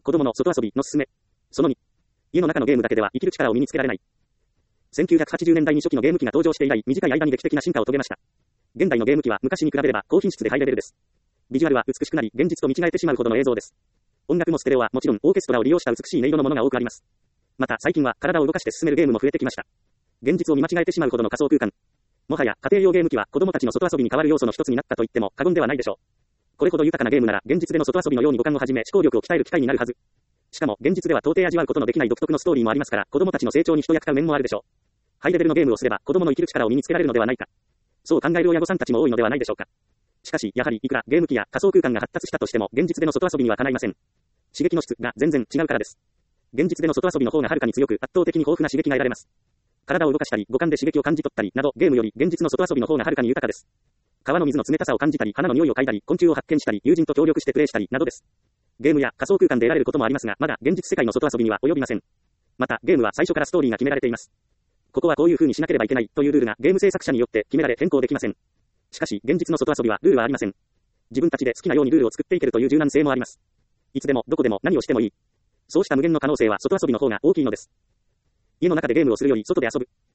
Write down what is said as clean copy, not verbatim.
子供の外遊びのすすめ。その2。家の中のゲームだけでは生きる力を身につけられない。1980年代に初期のゲーム機が登場して以来、短い間に劇的な進化を遂げました。現代のゲーム機は昔に比べれば高品質でハイレベルです。ビジュアルは美しくなり、現実と見違えてしまうほどの映像です。音楽もステレオはもちろんオーケストラを利用した美しい音色のものが多くあります。また最近は体を動かして進めるゲームも増えてきました。現実を見間違えてしまうほどの仮想空間。もはや家庭用ゲーム機は子供たちの外遊びに代わる要素の一つになったと言っても過言ではないでしょう。これほど豊かなゲームなら現実での外遊びのように五感をはじめ思考力を鍛える機会になるはず。しかも現実では到底味わうことのできない独特のストーリーもありますから子供たちの成長に一役買う面もあるでしょう。ハイレベルのゲームをすれば子供の生きる力を身につけられるのではないか。そう考える親御さんたちも多いのではないでしょうか。しかしやはりいくらゲーム機や仮想空間が発達したとしても現実での外遊びにはかないません。刺激の質が全然違うからです。現実での外遊びの方がはるかに強く圧倒的に豊富な刺激が得られます。体を動かしたり五感で刺激を感じ取ったりなどゲームより現実の外遊びの方がはるかに豊かです。川の水の冷たさを感じたり花の匂いを嗅いだり昆虫を発見したり友人と協力してプレイしたりなどです。ゲームや仮想空間で得られることもありますがまだ現実世界の外遊びには及びません。またゲームは最初からストーリーが決められています。ここはこういう風にしなければいけないというルールがゲーム制作者によって決められ変更できません。しかし現実の外遊びはルールはありません。自分たちで好きなようにルールを作っていけるという柔軟性もあります。いつでもどこでも何をしてもいい。そうした無限の可能性は外遊びの方が大きいのです。家の中でゲームをするより外で遊ぶ。